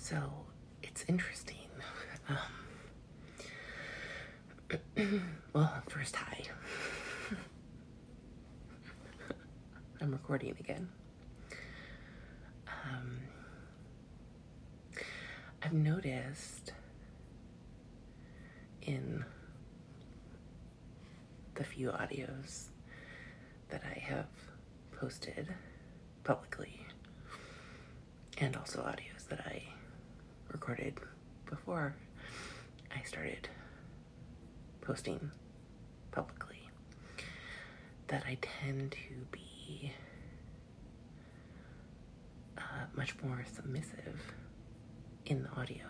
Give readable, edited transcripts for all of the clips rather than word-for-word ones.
So it's interesting. Well, first, hi. I'm recording again. I've noticed in the few audios that I have posted publicly, and also audios that I recorded before I started posting publicly, that I tend to be much more submissive in the audio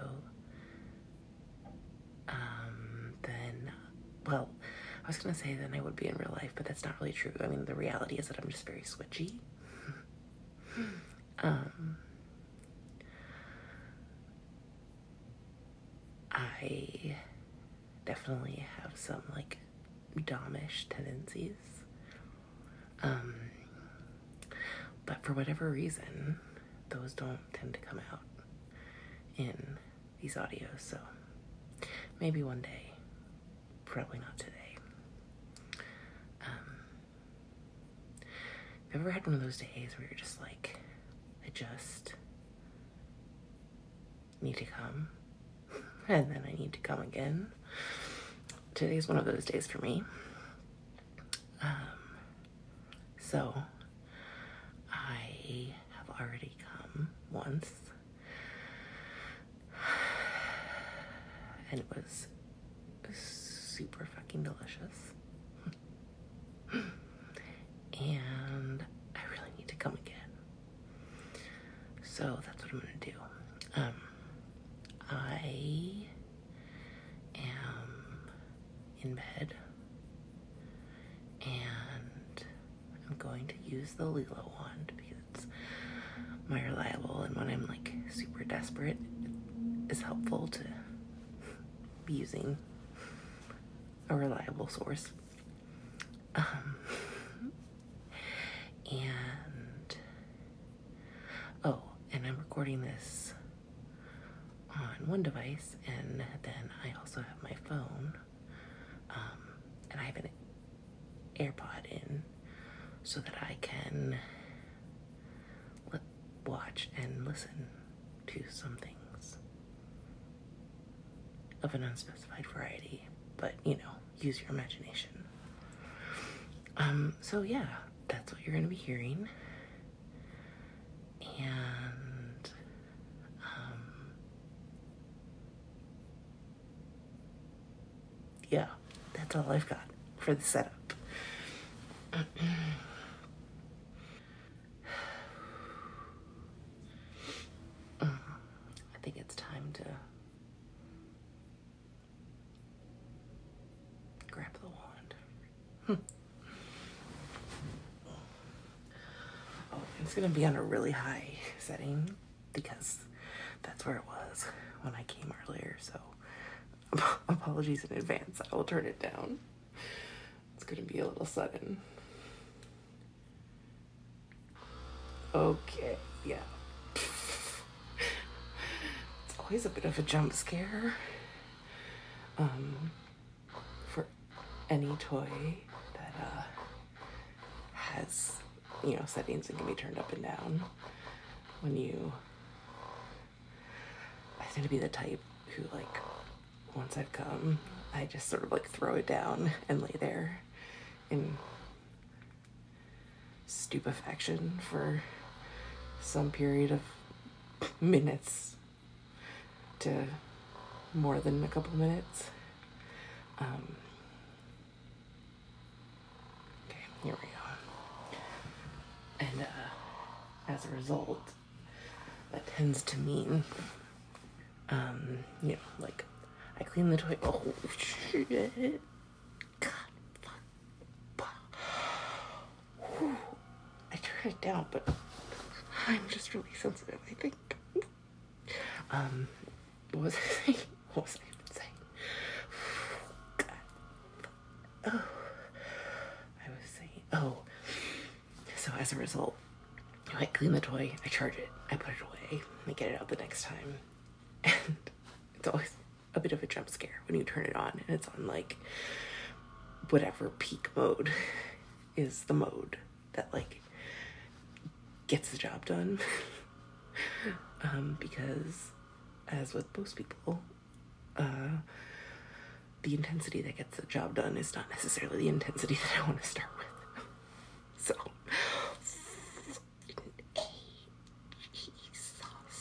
than, well, I was going to say than I would be in real life, but that's not really true. I mean, the reality is that I'm just very switchy. I definitely have some, like, domish tendencies. But for whatever reason, those don't tend to come out in these audios, so maybe one day, probably not today. Have you ever had one of those days where you're just like, I just need to come, and then I need to come again? Today's one of those days for me. So I have already come once, and it was super fucking delicious. And I really need to come again. So that's what I'm gonna do. I am in bed, and I'm going to use the Lilo wand because it's more reliable, and when I'm like super desperate, it's helpful to be using a reliable source. And I'm recording this on one device, and then I also have my phone, and I have an AirPod in so that I can watch and listen to some things of an unspecified variety, but, you know, use your imagination. So yeah, that's what you're going to be hearing. And, yeah, that's all I've got for the setup. I think it's time to grab the wand. It's going to be on a really high setting because that's where it was when I came earlier, so apologies in advance. I will turn it down. It's going to be a little sudden. Okay, yeah. It's always a bit of a jump scare for any toy that has, you know, settings that can be turned up and down. I tend to be the type who, like, once I've come, I just sort of like throw it down and lay there in stupefaction for some period of minutes to more than a couple minutes. Okay, here we go. And as a result, that tends to mean, you know, like, I clean the toy. Oh, shit. God, fuck. Whew. I turn it down, but I'm just really sensitive, I think. What was I saying? What was I even saying? God. Oh. I was saying, so as a result, I clean the toy, I charge it, I put it away, I get it out the next time, And it's always a bit of a jump scare when you turn it on and it's on like whatever peak mode is the mode that like gets the job done. Because as with most people, the intensity that gets the job done is not necessarily the intensity that I want to start with. So, Jesus.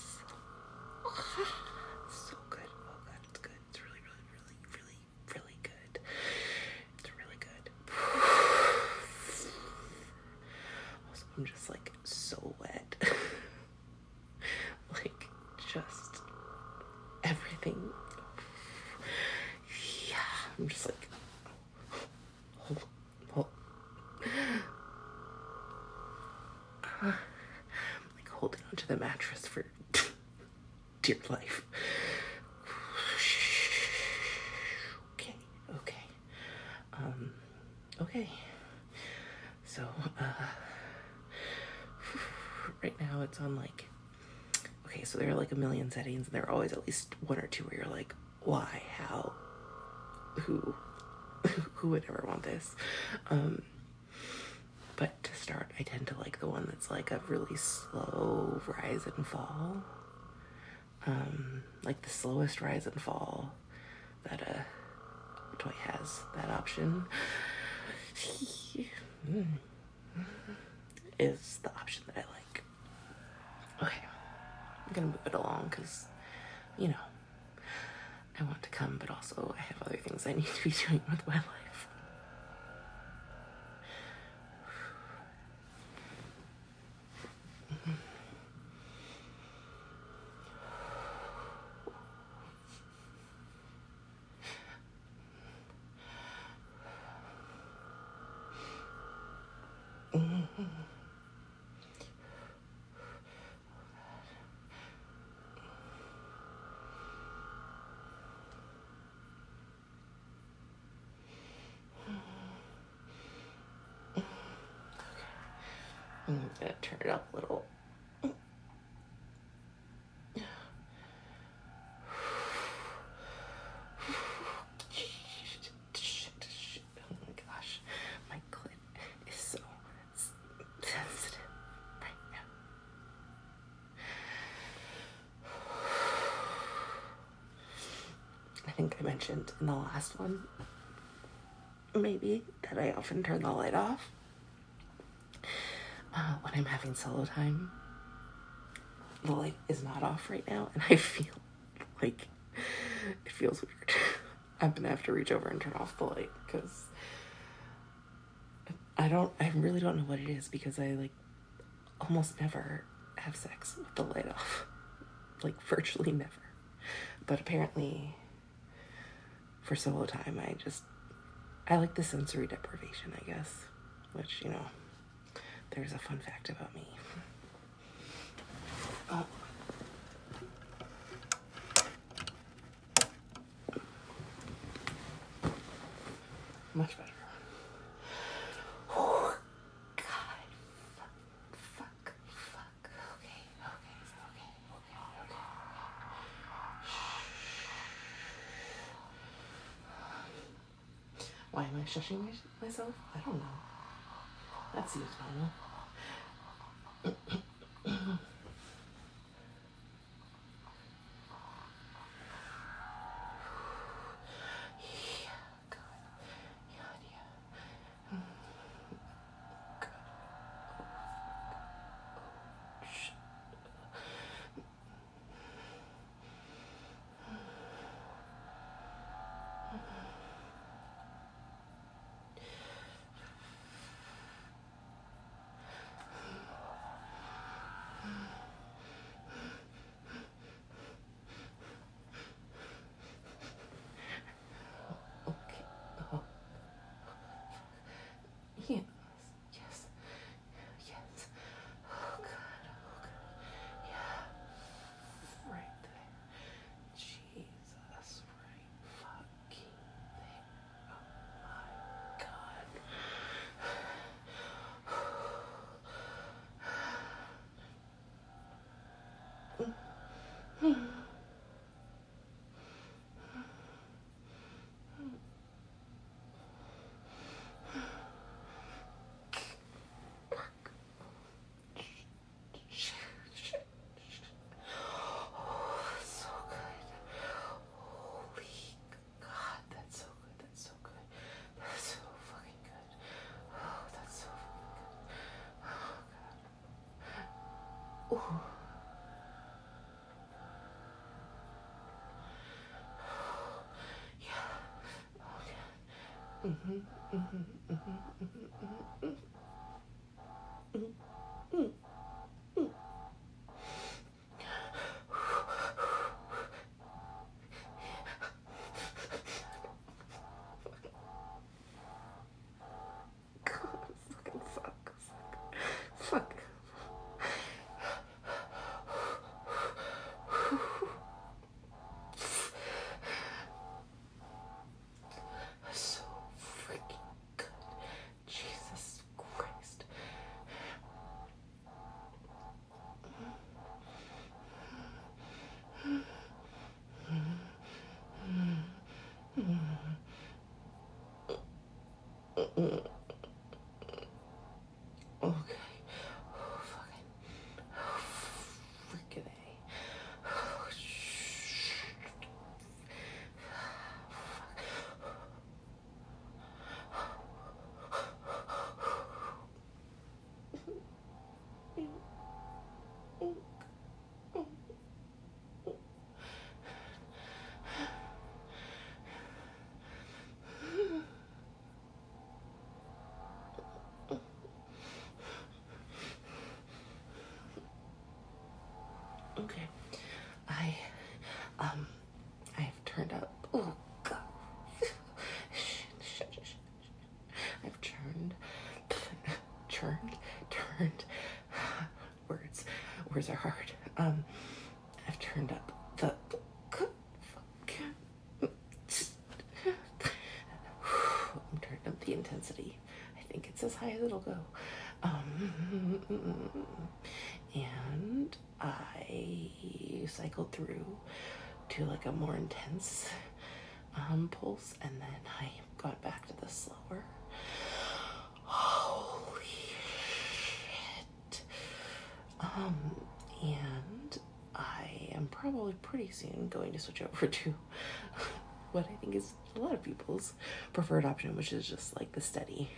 So good. Oh God, it's good. It's really, really, really, really, really good. It's really good. Also, I'm just like so wet. Like, just everything. Yeah, I'm just like, like holding onto the mattress for dear life. Okay. Okay. So, right now it's on like, okay, so there are like a million settings, and there are always at least one or two where you're like, why, how, who would ever want this? But to start, I tend to like the one that's like a really slow rise and fall. Like the slowest rise and fall that a toy has, that option is the option that I like. Okay, I'm gonna move it along because, you know, I want to come, but also I have other things I need to be doing with my life. I'm gonna turn it up a little. Oh my gosh, my clit is so sensitive right now. I think I mentioned in the last one, maybe, that I often turn the light off when I'm having solo time. The light is not off right now, and I feel like it feels weird. I'm gonna have to reach over and turn off the light because I really don't know what it is, because I like almost never have sex with the light off. Like virtually never. But apparently for solo time, I like the sensory deprivation, I guess, which, you know, there's a fun fact about me. Much better. Oh, God. Fuck. Okay. Why am I shushing myself? I don't know. That seems normal. Yes. Oh, God. Yeah. Right there. Jesus. Right fucking there. Oh, my God. Fuck. So freaking good. Jesus Christ. Okay. Oh, fucking. Oh, freaking A. Oh, okay. I've turned up. Oh God. I've turned. Words are hard. I've turned up the. I'm turned up the intensity. I think it's as high as it'll go. And I cycled through to like a more intense pulse, and then I got back to the slower. Holy shit. And I am probably pretty soon going to switch over to what I think is a lot of people's preferred option, which is just like the steady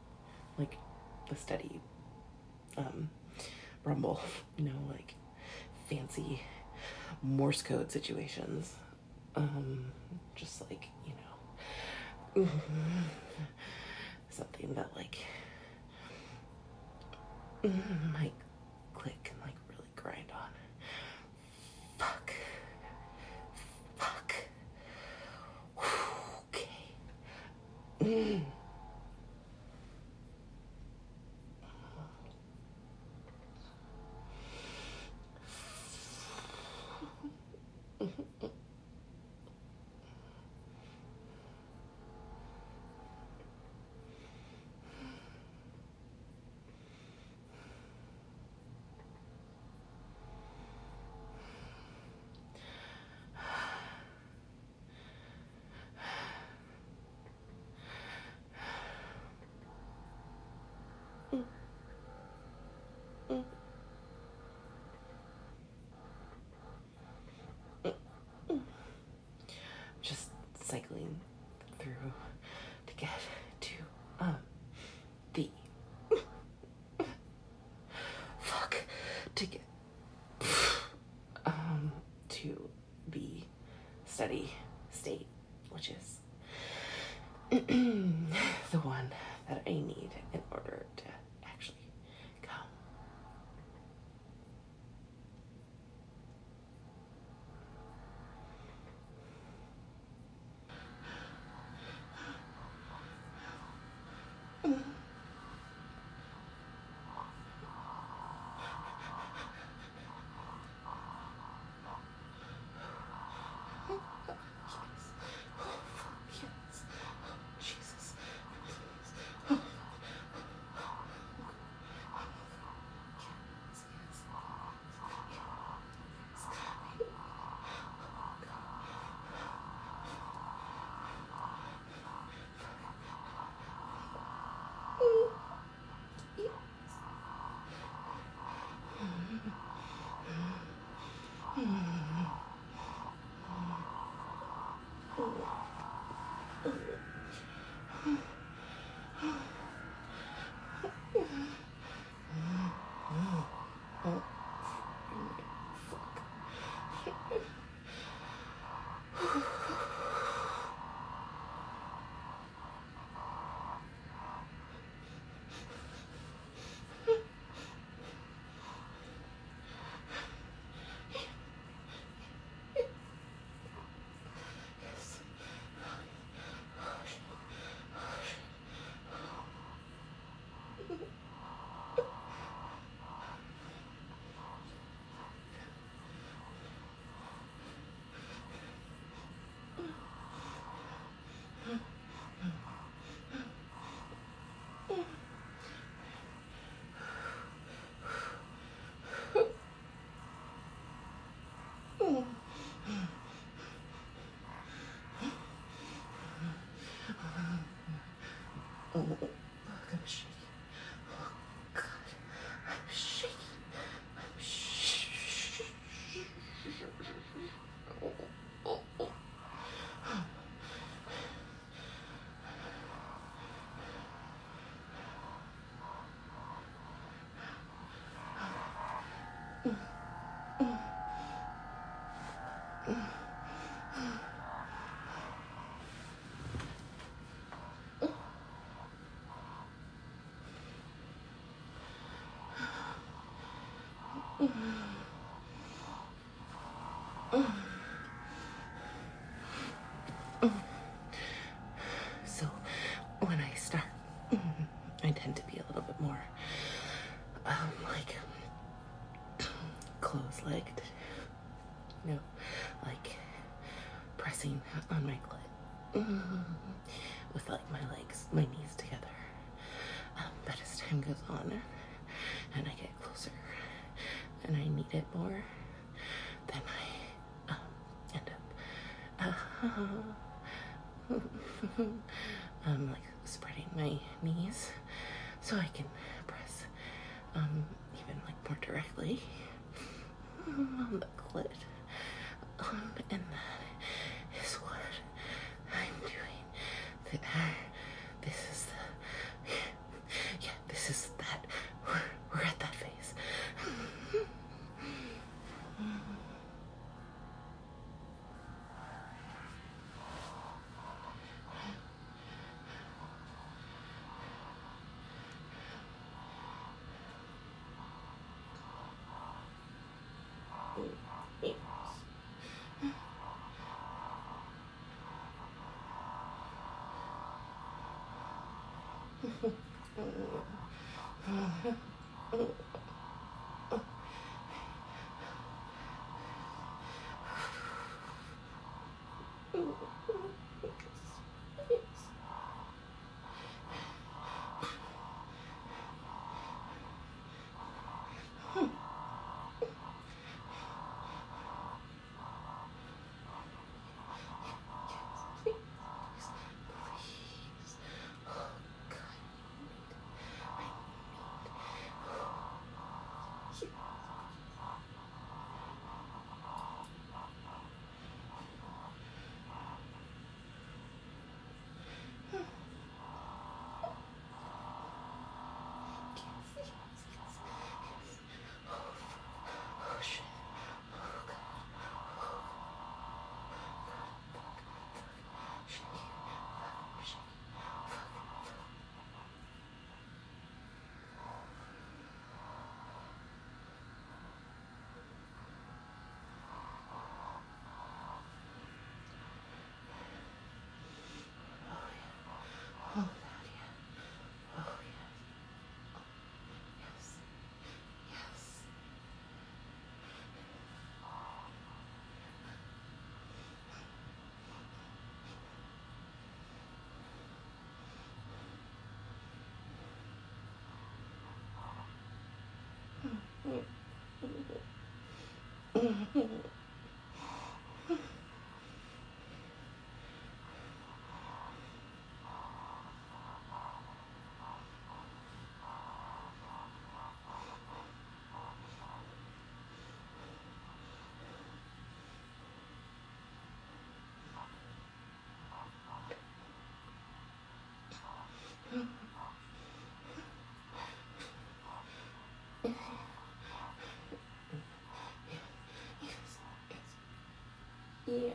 rumble, like fancy Morse code situations. Just like, something that like might click and like really grind on. Fuck. Okay. Just cycling through to get to the fuck to get to the steady state, which is the one that I need in order to actually come. So when I start, I tend to be a little bit more, like, close-legged, you know, like pressing on my clit with like my legs, my knees together. But as time goes on and I get closer and I need it more, then I end up like spreading my knees so I can press even like more directly on the clit. And that is what I'm doing. This is the, yeah, this is that. We're at that phase. Oh, that, yeah. Oh, yeah. Yes. Yes. Yeah.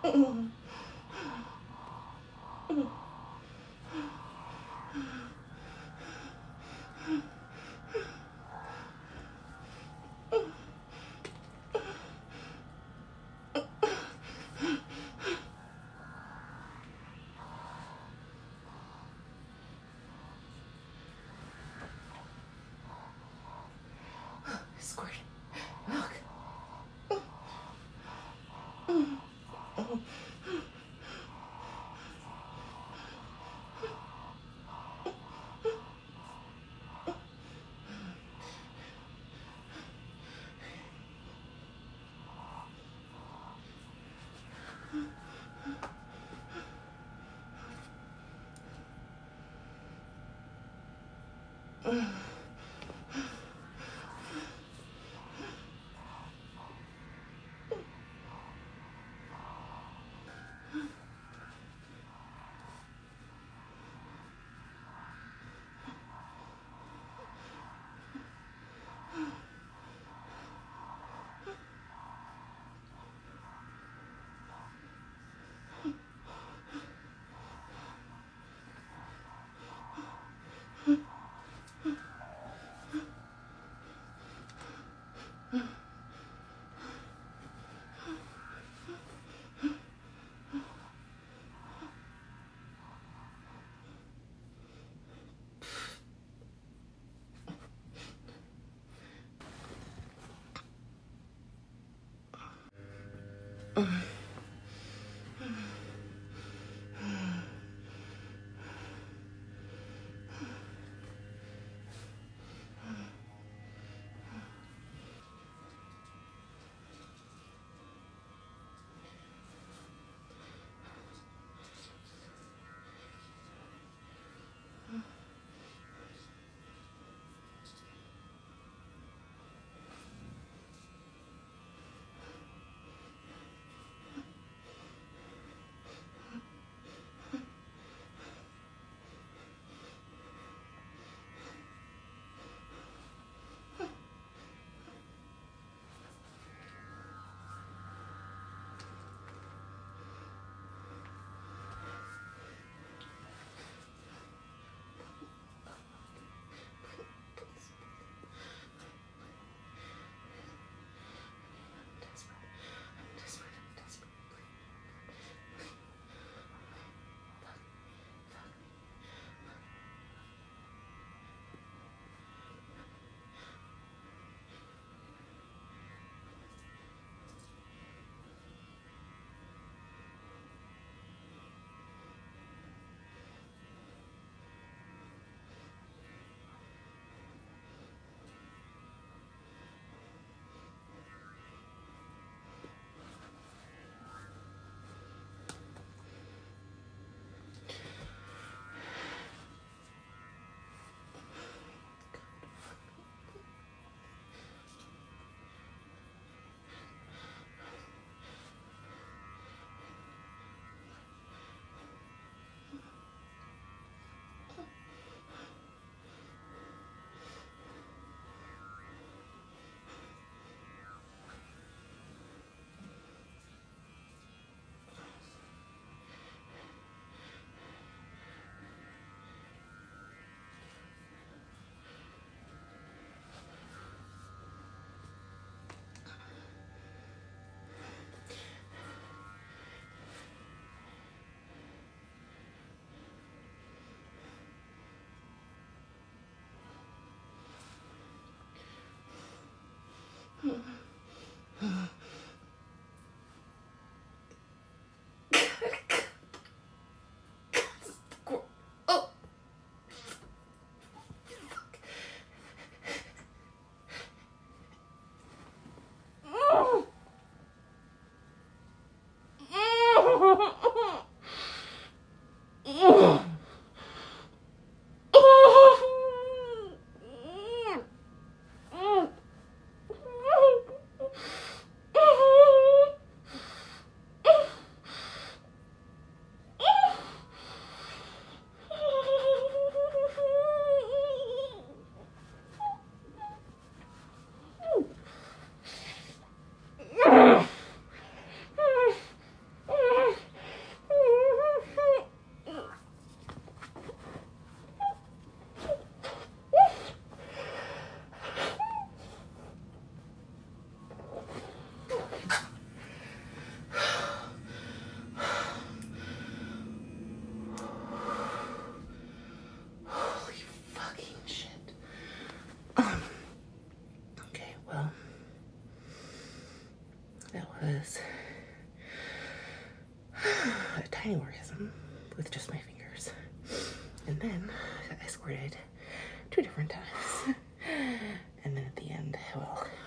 Squirt milk. tiny orgasm with just my fingers. And then I squirted 2 different times. And then at the end, well,